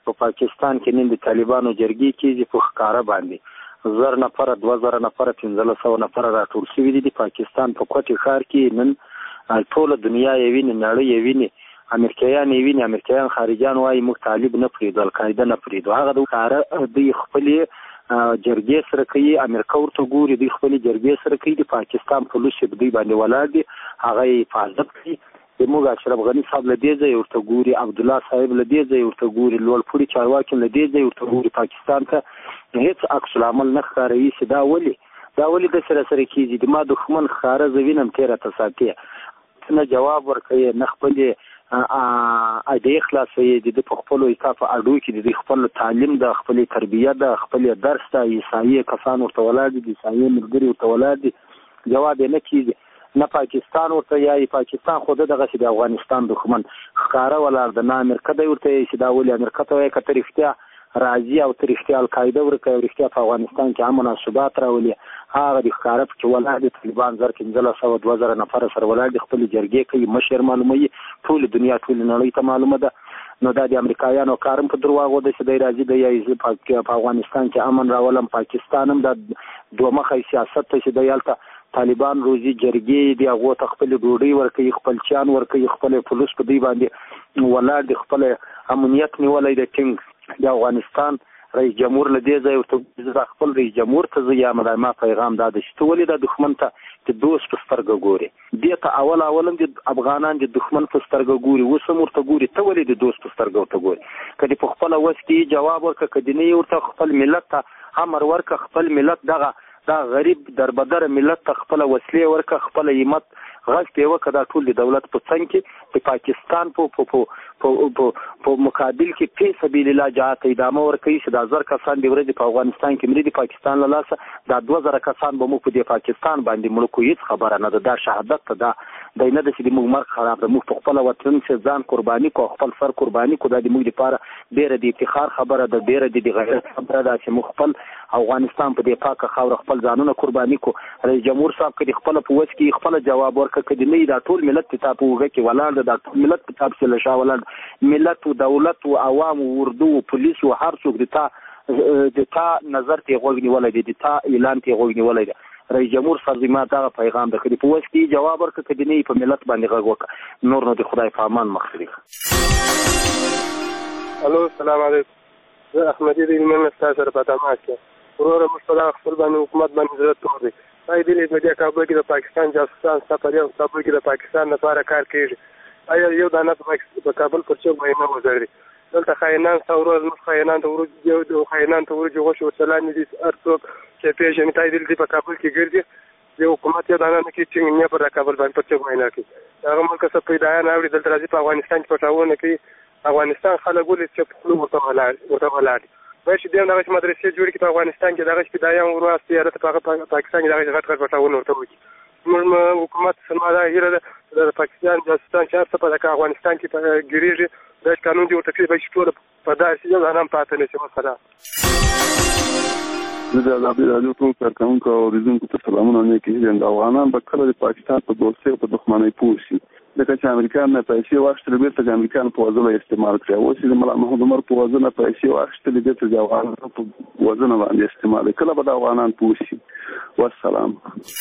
په پاکستان کې نن د طالبانو جرګې کېږي په ښکاره باندې 1000 نفره 2000 نفره 1500 نفره راټول شوي دي. د پاکستان په کوټې ښار کې نن ټوله دنیا یې ویني، نړۍ یې ویني، امریکایان یې ویني. امریکایان خارجان وایي موږ طالب نه پرېږدو، القاعده نه پرېږدو. هغه د ښکاره دوی خپلې جرګې سره کوي، امریکا ورته ګوري، دوی خپلې جرګې سره کوي. د پاکستان پولیس په دوی باندې ولاړ دي، هغه یې حفاظت کوي. زموږ اشرف غني صاحب له دې ځایه ورته ګوري، عبدالله صاحب له دې ځایه ورته ګوري، لوړپوړي چارواکي له دې ځایه ورته ګوري. پاکستان ته هېڅ عکس العمل نه ښکاروي چې دا ولې د سره کېږي. د ما دښمن ښکاره زه وینم تېره ته ساتي، نه جواب ورکوي، نه خپلې اډې خلاصوي. د په خپلو په اډو کې د خپل تعلیم د خپلې تربیه د خپلې درس د عیسایي کسان ورته ولاړ دي، د عیسایي ملګري ورته ولاړ دي، جواب یې نه کېږي. نه پاکستان ورته یایي، پاکستان خو دغسې د افغانستان دښمن ښکاره ولاړ ده. نه امریکا دی ورته یایي چې دا ولې امریکا ته وایي که ته رښتیا راځي او ته رښتیا القاعده ورکوي او رښتیا په افغانستان کې امن او ثبات راولي. هغه د ښکاره پکې ولاړ دي، طالبان 1500 2000 نفره سره ولاړ دي، خپلې جرګې کوي، مشر معلوموي، ټولې دنیا ټولې نړۍ ته معلومه ده. نو دا د امریکایانو کار هم په دروغو ده چې دی راځي دی یایي زه په افغانستان کې امن راولم. پاکستان هم دا دوه مخی سیاست ته چې دی هلته طالبان روزي جرګې دي، هغو ته خپلې ډوډۍ ورکوي، خپل چیان ورکوي، خپل پولیس په دوی باندې ولاړ دي، خپل امنیت نیولی دی ټینګ. د افغانستان رئیس جمهور له دې ځایه ورته زه خپل رئیس جمهور ته زه یم، ما پیغام دا ده چې ته ولې دا دښمن ته د دوست په سترګه ګورې؟ دې ته اول هم د افغانان د دښمن په سترګه ګوري، اوس هم ورته ګوري، ته ولې د دوست په سترګه ورته ګوري؟ که دې په خپله وس کې جواب ورکړه، که دې نه ورته خپل ملت ته امر ورکړه، خپل ملت دا غریب دربدره ملت ته خپله وسلې ورکړه، خپله همت غږ پې وکړه. دا ټول د دولت په څنګ کې د پاکستان په مقابل کې فی سبیل الله جهاد ته ادامه ورکوي چې دا 1000 کسان د ورځې په افغانستان کې مري، د پاکستان له لاسه دا 2000 کسان به موږ په دې پاکستان باندې مړه کړو. هېڅ خبره نه ده، دا شهادت ته دی نه ده چې د موږ مرګ خراب ده. موږ په خپله وطن چې ځان قرباني کړو، خپل سر قرباني کړو، دا د موږ لپاره ډېره د افتخار خبره ده، ډېره د غیرت خبره ده چې موږ خپل افغانستان په دې پاکه خاوره خپل ځانونه قرباني کړو. رئیس جمهور صاحب که د خپله په وس کې خپله جواب ورکړه، که د نه دا ټول ملت په تا په اوږه کې ولاړ ده، دا ټول ملت په تا پسې له شا ولاړ ده، ملت و دولت و عوام و اردو و پولیس و هر څوک د تا نظر ته یې غوږ نیولی دی، د تا اعلان ته یې غوږ نیولی دی. رئیس جمهور صاحب زما دغه پیغام ده، که د په وس کې جواب ورکړه، که د نه په ملت باندې غږ وکړه. نور نو د خدای په امان مخکې. الو السلام علیکم، زه احمدي د هلمند ستا سره په تماس یم. وروره موږ په دغه خپل باندې حکومت باندې زړه تور دی. آیا دې په دې کابل کې د پاکستان جاسوسان ستا په دې کابل کې د پاکستان لپاره کار کېږي؟ آیا یو دانه په کابل پر چوک باندې نه وزري؟ دلته خاینان ستا ورځ موږ خاینان ته ورځو غوښې ورسلانې دي، هر څوک چې پېژني تا دې په کابل کې ګرځي. د حکومت یو دانه نه کېږي چې نه پر کابل باندې پر چوک باندې نه کړي. هغه ملک څه پیدایان راوړي دلته راځي په افغانستان کې پټاونه کوي. افغانستان خلک ولې چې په خوله ورته ولاړ دي. باید چې دې دغسې مدرسې جوړې کړي په افغانستان کې، دغسې پیدایان ورواستي هلته په پاکستان کې دغسې غټ پټاونه ورته وکړي. زموږ حکومت زما دا هیله ده د پاکستان جاسوسان چې هر څه په افغانستان کې ګېرېږي، دا قانون دې ورته کړي، باید چې ټوله په داسې یو دانه هم پاته نه شي. وسلام. زه د ازادي راډیو ټول کارکوونکو او اورېدونکو ته سلامونه نیکې هیلې. د افغانان به کله د پاکستان په دوستۍ او په دښمنۍ پوه شي، ځکه چې امریکایان نه پیسې واخیستلې بېرته د امریکایانو په وژنه استعمال کړي. اوس یې د ملا محمد عمر په وژنه پیسې واخیستلې بېرته د افغانانو په وژنه باندې استعمال کړي. کله به د افغانان پوه شي. والسلام.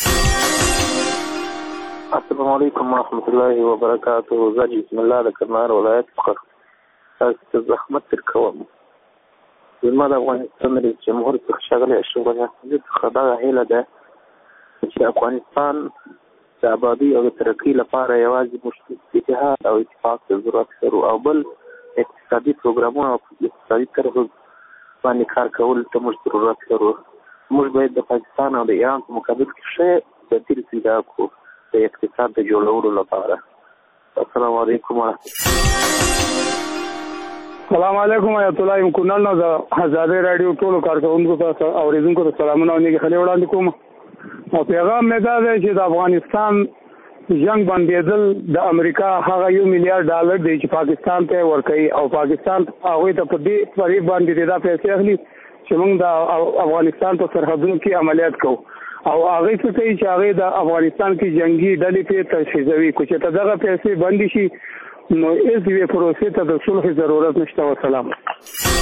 السلام علیکم ورحمۃ الله وبرکاتہ. زه بسم الله د کندهار ولایت څخه تاسو ته زحمت درکوم. زما د افغانستان رئیس جمهور څخه ښاغلی اشرف غني څخه دغه هیله ده چې افغانستان د ابادۍ او د ترقۍ لپاره یوازې موږ اتحاد او اتفاق ته ضرورت لرو، او بل اقتصادي پروګرامونه او اقتصادي طرحو باندې کار کولو ته موږ ضرورت لرو. موږ باید د پاکستان او د ایران په مقابل کې ښه بدیل پیدا کړو د اقتصاد د جوړولو لپاره. السلام علیکم ورحمۃ الله. السلام علیکم آیت الله یم کونړ نه د ازادي راډیو ټولو کارکوونکو ته او اورېدونکو ته سلامونه او نیکې خلې وړاندې کوم. او پیغام مې دا دی چې د افغانستان جنگ بندېدل د امریکا هغه $1 میلیارډ دی چې پاکستان ته ورکوي، او پاکستان هغوی ته په دې فریب باندې دا پیسې اخلي چې موږ د افغانستان په سرحدونو کې عملیات کوو، او هغوی څه کوي چې هغوی د افغانستان کې جنګي ډلې پې تشخیصوي. خو چې ته دغه پیسې بندې شي نو هېڅ یوې پروسې ته د صلح ضرورت نشته. وسلام.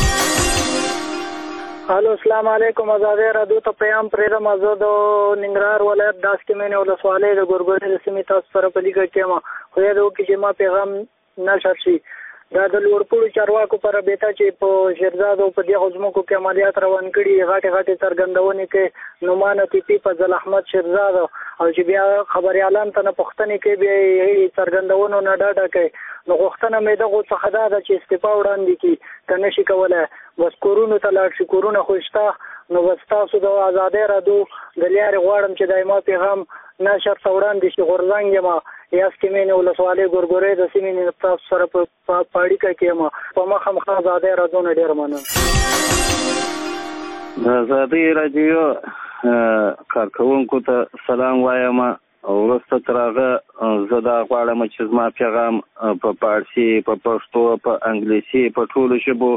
الو السلام علیکم آزادی رادیو ته پیغام پرېږدم. زه د ننګرهار ولایت داسې مینې ولسوالۍ د ګورګورې د سیمې تاسو سره په لیکه کې یم. خدای دې وکړي چې ما پیغام نشر شي. دا د لوړپوړو چارواکو په رابطه چې په شیرزاد او په دغو ځمکو کې عملیات روان کړي غټې غټې څرګندونې کوي نومان ټیپي فضل احمد شیرزاد او چې بیا خبریالان ته نه پوښتنې کوي بیا یې څرګندونو نه ډاډه کوي. نو غوښتنه مې دغو څخه دا ده چې استعفا وړاندې کړي که نه شي کولی بس کورونو ته لاړ شي. کورونه خو شته نو بس تاسو د ازادۍ رادیو د لارې غواړم چې دا ما پیغام نشر ته وړاندې شي. غورځنګ یم یاست مینې ولسوالۍ ګورګورې د سیمې تاسو سره په اړیکه کې یم. په مخامخ ازادۍ رادیو نه ډېر مننه. د ازادۍ رادیو کارکوونکو ته سلام وایم. وروسته تر هغه زه دا غواړم چې زما پیغام په فارسي په پښتو په انګلیسي په ټولو ژبو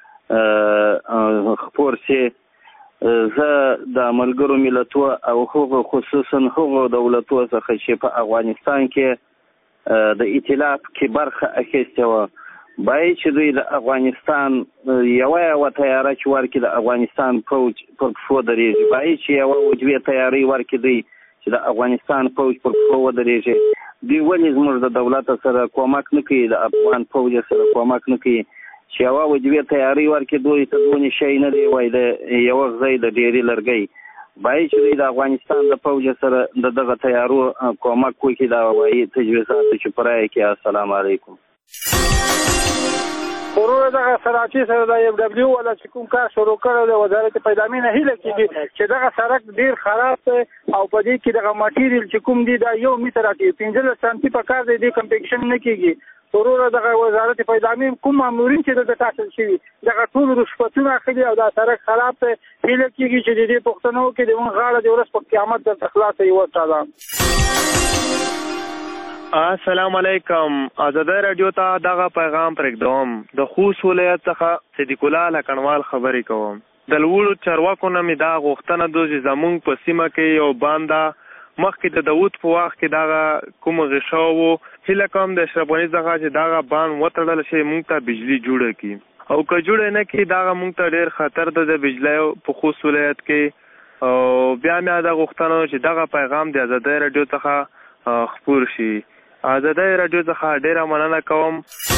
خپور شي. زه د ملګرو ملتونو او هغو خصوصا هغو دولتونو څخه چې په افغانستان کې د ائتلاف کې برخه اخیستې وه باید چې دوی د افغانستان یوه تیاره چې ورکړي د افغانستان فوج پر پښو درېږي. باید چې یوه دوې تیارې ورکړي دوی چې د افغانستان فوج پر پښو ودرېږي. دوی ولې زموږ د دولت سره کومک نه کوي د افغان فوج سره کومک نه کوي چې یوه دوې تیارې ورکړي دوی ته دونې شی نه دی وایي د یوه غذای د ډېرې لرګۍ. باید چې دوی د افغانستان د فوج سره د دغه تیارو کومک وکړي دا وایي تجویزاتو چې په رایه کې. السلام علیکم. وروره دغه صنعتي سره د اف ډبلیو والا چې کوم کار شروع کړی د وزارت پیدامي نه هیله کېږي چې دغه سړک ډېر خراب دی او په دې کې دغه ماټیریل چې کوم دی دا 1 متر اتی 15 سانتي په کار دی د کمپیکشن نه کېږي. وروره دغه وزارت پیدامي کوم مامورین چې د ټاکل شوي دغه ټول رشوتونه اخلي او دا سړک خراب دی. هیله کېږي چې د دې پوښتنو کې د مونږ غاړه د ورځ په قیامت درته خلاصه یوه سلام. السلام علیکم. ازادۍ رادیو ته دغه پیغام پرېږدم. د خوست ولایت څخه صدیق الله لکنوال خبرې کوم. د لوړو چارواکو نه مې دا غوښتنه ده چې زمونږ په سیمه کې یو بانده مخکې د داود په وخت کې دغه کوم غشا و هیله کوم د اشرف غني څخه چې دغه بان وتړل شي مونږ ته بجلی جوړه کړي او که جوړه نه کړي دغه مونږ ته ډېر خطر ده د بجلی په خوست ولایت کې. او بیا مې دا غوښتنه چې دغه پیغام د ازادۍ رادیو څخه خپور شي. ازادۍ رادیو څخه ډېره مننه کوم.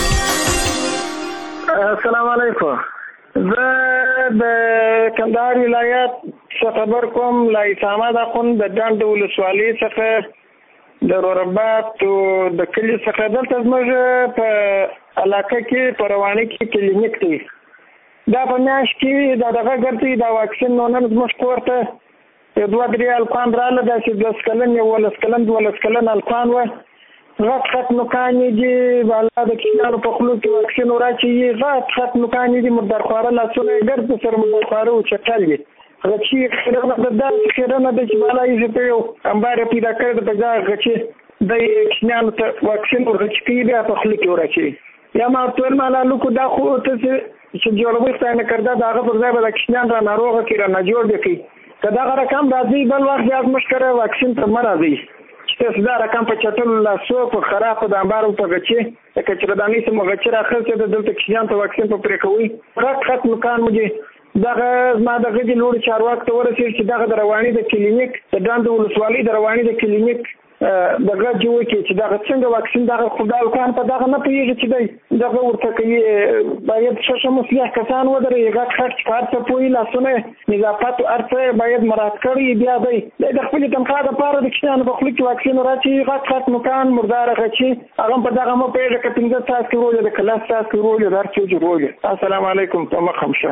السلام علیکم. زه د کندهار ولایت څخه خبر کوم له اسامد اخوند د ډنډ ولسوالۍ څخه د روربات د کلي څخه. دلته زموږ په علاقه کې په رواني کې کلینیک دی. دا په میاشت کې دغه ګرځي دا واکسین نو نن زموږ کور ته 2-3 الکان رااله داسې 10 کلن 11 کلن 12 کلن الکان و غټ نوکانې دي بالا د کیانو په خلو کې واکسین وراچي غټ نوکانې دي مردارخواره لاسونه یې ګرد سره مردارخواره او چټل دي غچي خیرونه د داسې خیرونه د چې بالا یې په یو امبار پیدا کړی د بازار غچي د کیانو ته واکسین ورغچي بیا په خلو کې وراچي یا ما ټول مالا لوکو دا خو ته چې جوړوي ستانه کړدا داغه پر ځای به کیان را ناروغه کې را نه جوړ دي کدا رقم راځي بل وخت بیا مشکره واکسین ته مرادي چې دا رقم په چټل لاسو په خراب د امبارو په غچي چې ردانې سم غچي راخلته د دلته کیان ته واکسین په پرې کوي غټ مکان مجه دغه ما دغه د لوړ چارواک ته ورسېږي چې دغه د رواني د کلینیک د ډاند ولسوالۍ د رواني د کلینیک دغه جوړ کې چې دغه څنګه واکسین دغه خدای کان په دغه نه پیږي چې دغه ورته کوي باید شش مسلح کسان ودرې غټ کار ته پوي لاسونه نظافت ارته باید مراد کړی بیا دی د خپل تنخواه د پاره د کسان په خپل کې واکسین راځي غټ مکان مردار غچي هغه په دغه مو پیږي چې 15 ساعت کې وروله د کلاس ساعت کې وروله درڅو جوړوي. السلام علیکم تم خمسه.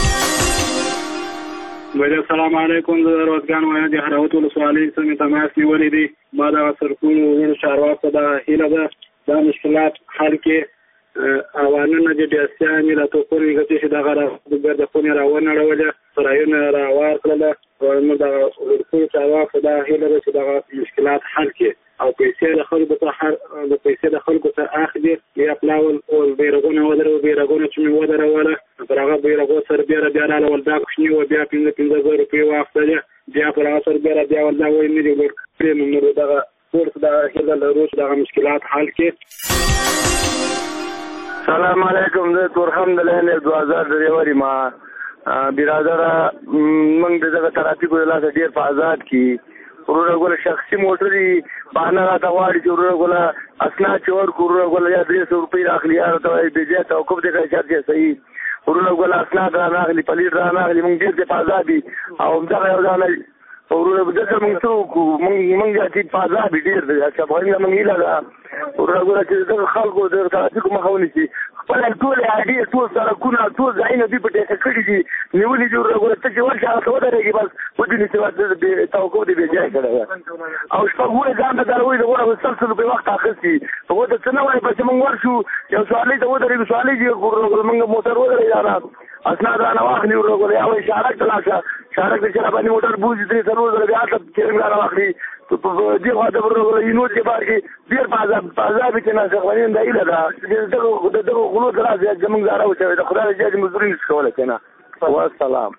السلام علیکم. د روزګان ولایت د هراوت ولسوالۍ سمې تماس نیولې دي. ما د سرکونو ورونو چارواکو د هیله ده دا مشکلات حل کې اوانونه د ډیاسیانې لا توپورې غږی چې دغه د خونې راونړولې سرایونه راوار کړله نو د ورکوړو چارواکو د هیله ده چې دغه مشکلات حل کې او پیسې د خلکو ته اخلي یا پلاول او بیرغونه بیرغونه چې مې ودروله پر هغه بیرغو سره بیا راله ولدا کوشني و بیا 15,000 روپۍ واخلې بیا پر هغه سره بیا ولدا وایي نه دي ورکړي نو دغه کورس د هیله لرو چې دغه مشکلات حل کې. سلام علیکم. زه تورخم د لهنې 2000 ډریوري ما برادره موږ دغه ترافیکو د لاسه ډېر په آزاد کړي. وروره ګوله شخصي موټرې بهانه راته غواړي چې وروره ګوله اسناد چې ورکړو وروره ګوله یا 300 روپۍ راخلي یا راته وایي بې ځایه توقف دی که چارج یې صحیح وروره ګوله اسناد راناخلي پلیټ راناخلي موږ ډېر دی په آزاد دي او همدغه یو ځای وروره دلته موږ څه وکړو موږ چې په آزاد ډېر دی افغاني زموږ هیله ده وروره ګوله چې دغه خلکو د ترافیکو مخه ونیسي خپل ټول اډې ټول سړکونه ټول ځایونه دوی په ټیکه کړي دي نیولي دي وروره ګوله ته چې ورشې هغه ته ودرېږي بس ودې نیسي توقف دې بې ځایه کړی ده او شپږ وړې ځان ته دا وایي د غوره 100 روپۍ وخت اخیستي هغو ته څه نه وایي بس چې موږ ورشو یو سوارلۍ ته ودرېږو سوارلۍ چې وروره ګوله موږ موټر ودرېږي رانه اسناد رانه واخلي وروره ګوله یا وایي شارک ته لاړ شه شارک ته چې راباندې موټر بوځي 3-4 زره بیا هلته چرنګ رانه واخلي دې خوا ته وروره ګوله یونوټ کې بار کې ډېر په عذاب کې نه افغاني دا هیله ده چې دغه غلو ته راسي زموږ زاره وشوي د خدای رضا دې مزدوري نشي کولی که نه والسلام.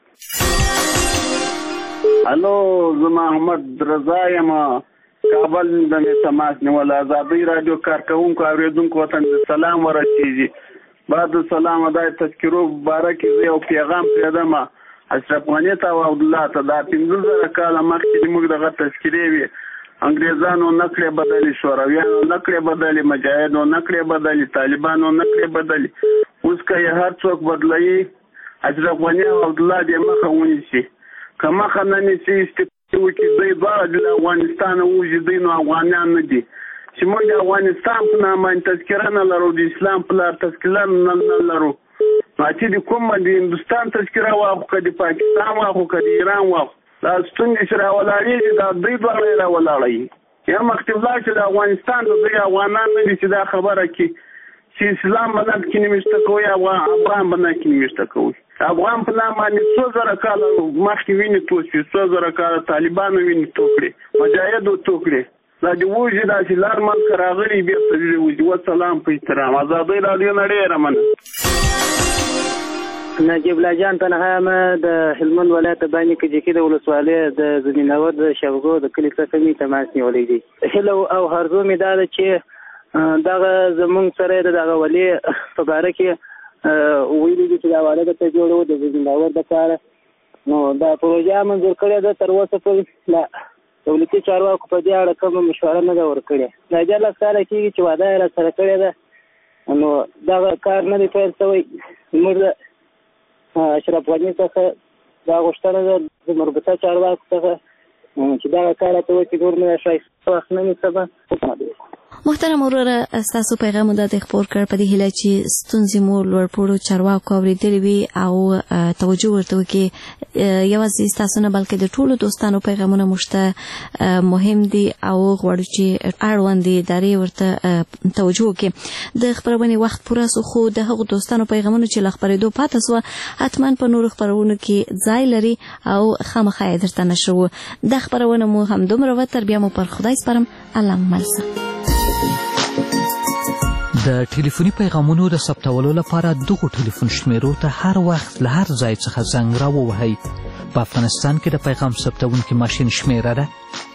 الو زه محمد رضا یم کابل د مې تماس نیول ازادۍ راډیو کارکوونکو اورېدونکو ته سلام ورسېږي. بعد سلام ادای تذکرو باره کې زه یو پیغام پرېږدم اشرف غني ته او عبدالله ته دا 15,000 کاله مخکې موږ دغه تذکرې وي انګریزانو نکړې بدلې شورویانو نکړې بدلې مجاهدو نکړې بدلې طالبانو نکړې بدلې اوس که یې هر څوک بدلوي اشرف غني او عبدالله دې مخه ونیسي که مخه نه نیسي استفادې وکړي دوی دواړه د افغانستان ووځي دوی نو افغانیان نه دي چې موږ د افغانستان په نامه باندې تذکره نه لرو د اسلام په لار تذکره نه لرو نو چې د کوم د هندوستان تذکره واخو که د پاکستان واخو که د ایران واخو دا ستونزې چې راولاړېږي دا دوی دواړه یې راولاړوي یا مخکې ولاړ چې د افغانستان د دوی افغانان نه دي چې دا خبره کړي چې اسلام به نه پکې نمیشته کوي افغان به نه کې نمیشته کوي افغان په نام باندې 100,000 کاله مخکې وینې توی شوې 100,000 کاله طالبانو وینې توی کړې مجاهدو توی کړې دا د وږي داسې لار منځ که راغلي بېرته دې وځي وسلام په احترام ازادۍ راډیو نه ډېره مننه. نجیب الله جان تنها یم د هلمند ولایت باني کجکي د ولسوالۍ د زمیناور د شوګو د کلي څخه مې تماس نیولی دی. هیله او هرزو مې دا ده چې دغه زمونږ سره د دغه ولي په باره کې ویلي دي چې دا واده درته جوړو د زمیناور دپاره نو دا پروژه منظور کړې ده تر اوسه پورې لا دولتي چارواکو په دې اړه کومه مشوره نه ده ورکړې دا 10 کاله کېږي چې واده یې راسره کړې ده نو دغه کار نه دی پیل شوی موږ اشرف غني څخه دا غوښتنه ده د مربوطه چارواکو څخه چې دغه کار راته وکړي نور مې ښایسته وخت نه نیسه. محترم وروره ستاسو پیغام مو داسې خپور کړ په دې هیله چې ستونزې مو لوړپوړو چارواکو اورېدلې وي او توجه ورته وکړي یوازې ستاسو نه بلکې د ټولو دوستانو پیغامونه موږ ته مهم دي او غواړو چې اړوندې ادارې ورته توجه وکړي. د خپرونې وخت پوره سو خو د هغو دوستانو پیغامونو چې له خپرېدو پاته سوه حتما په نورو خپرونو کې ځای لري او خامخا یې درته نشروو. دا خپرونه مو همدومره وه تر بیا مو پر خدای سپارم الله مو مل شه. د ټلیفوني پیغامونو د ثبتولو لپاره دغو ټلیفون شمیرو ته هر وخت له هر ځای څخه زنګ راووهئ. په افغانستان کې د پیغام ثبتونکي ماشین شمیره ده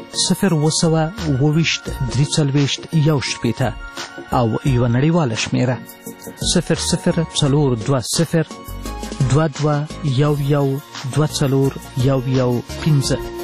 020 23 1 او یوه نړیواله شمیره 00 420 22 11 24 11 15.